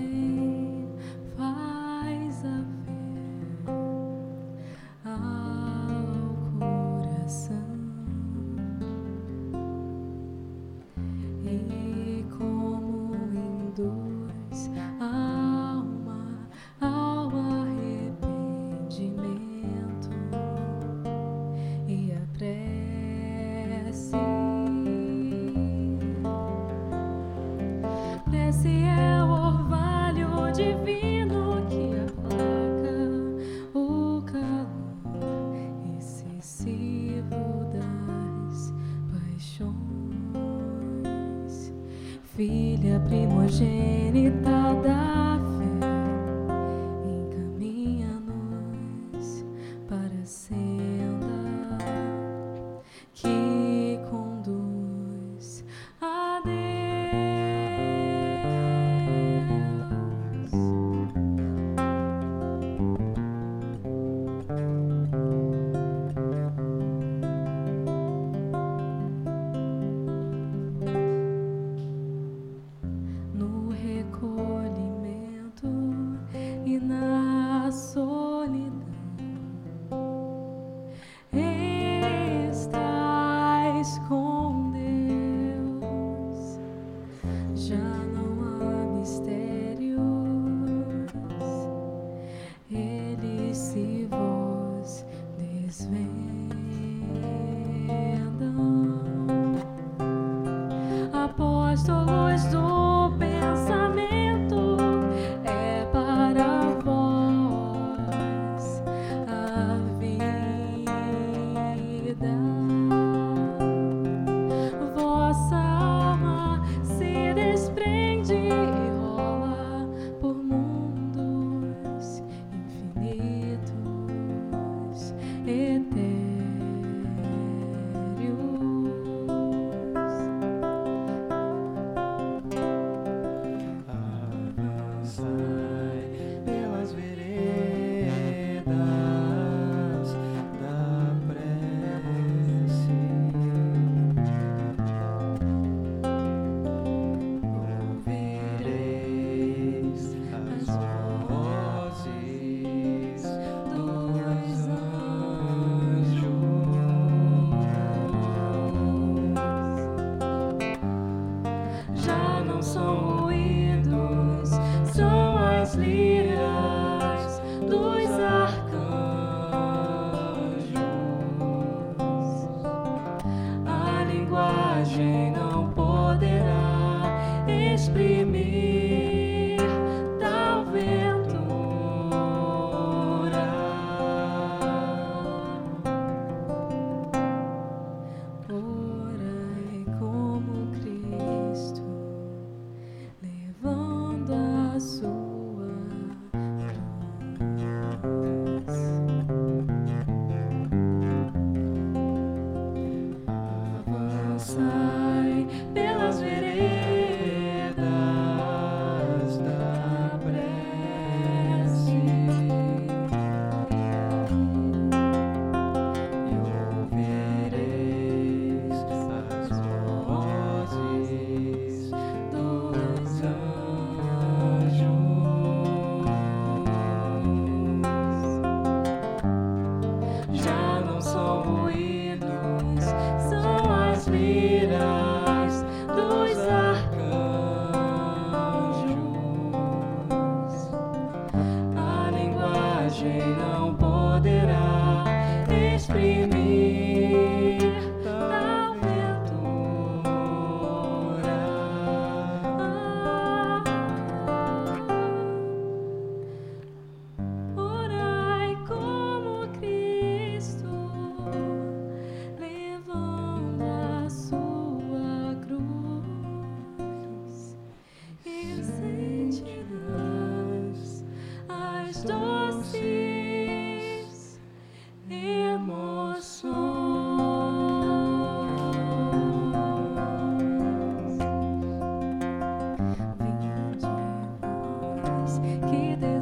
vem, faz haver ao coração, e como induz a alma ao arrependimento e a prece. Prece é o orvalho divino que aplaca o calor excessivo das paixões. Filha primogênita da fé, encaminha-nos para a senda que conduz a Deus. No recolhimento e na solidão estás com Deus. Já não há mistérios, eles se vos desvendam. Apóstolos do pensamento, é para vós a vida. Vossa alma se desprende e rola por mundos infinitos, etéreos. Avançai pelas veredas da prece, ouvireis as vozes dos anjos. Já não são ruídos, são as liras dos arcanjos. A linguagem não poderá exprimir tal ventura. Orai como Cristo, levando a sua cruz. Avançai pelas veredas da prece e ouvireis as vozes dos anjos. Já não são ruídos, são as liras dos arcanjos. A linguagem não poderá exprimir tal ventura. Orai como Cristo, levando a sua cruz, e sentirás as doces emoções. Vinde vós que